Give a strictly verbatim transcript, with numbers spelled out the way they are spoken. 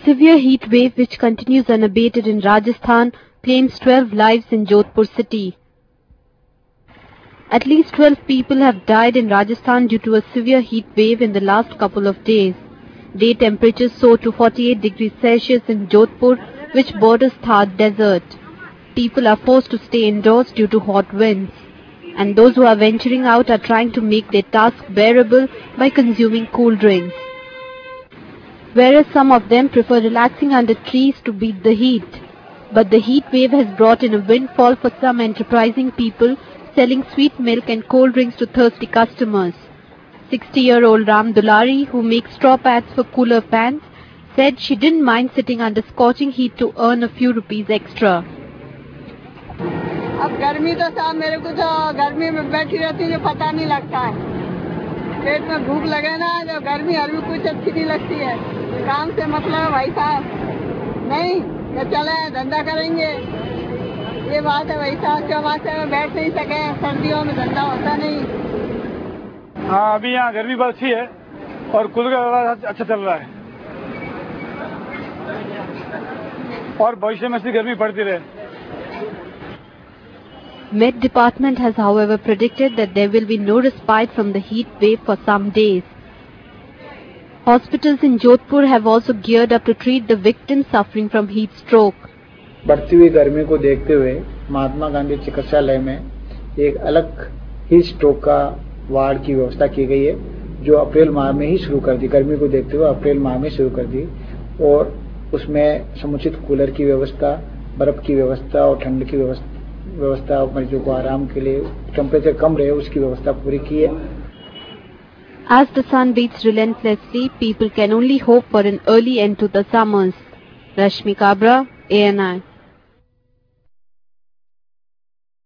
Severe heat wave which continues unabated in Rajasthan claims twelve lives in Jodhpur city. At least twelve people have died in Rajasthan due to a severe heat wave in the last couple of days. Day temperatures soared to forty-eight degrees Celsius in Jodhpur, which borders Thar desert. People are forced to stay indoors due to hot winds. And those who are venturing out are trying to make their task bearable by consuming cool drinks. Whereas some of them prefer relaxing under trees to beat the heat. But the heat wave has brought in a windfall for some enterprising people selling sweet milk and cold drinks to thirsty customers. sixty-year-old Ram Dulari, who makes straw pads for cooler fans, said she didn't mind sitting under scorching heat to earn a few rupees extra. अब गर्मी तो साहब मेरे को तो गर्मी में बैठी रहती है, पता नहीं लगता है। पेट में भूख लगे ना, जो गर्मी हर भी कुछ अच्छी नहीं लगती है। काम से मतलब है भाई साहब, नहीं तो चले धंधा करेंगे, ये बात है भाई साहब। चौमासे में बैठ नहीं सके, सर्दियों में धंधा होता नहीं। हाँ, अभी यहाँ गर्मी बहुत अच्छी है और कूलर का अच्छा चल रहा है और भविष्य में ऐसी गर्मी पड़ती रहे। Met Department has however predicted that there will be no respite from the heat wave for some days. Hospitals in Jodhpur have also geared up to treat the victims suffering from heat stroke. बढ़ती हुई गर्मी को देखते हुए महात्मा गांधी चिकित्सालय में एक अलग हीट स्ट्रोक का वार्ड की व्यवस्था की गई है, जो अप्रैल माह में ही शुरू कर दी। गर्मी को देखते हुए अप्रैल माह में शुरू कर दी और उसमें समुचित कूलर की व्यवस्था, बर्फ की व्यवस्था और ठंड की व्यवस्था व्यवस्था मरीजों को आराम के लिए टेम्परेचर कम रहे उसकी व्यवस्था पूरी की है। As the sun beats relentlessly, people can only hope for an early end to the summers. Rashmi Kabra, A N I.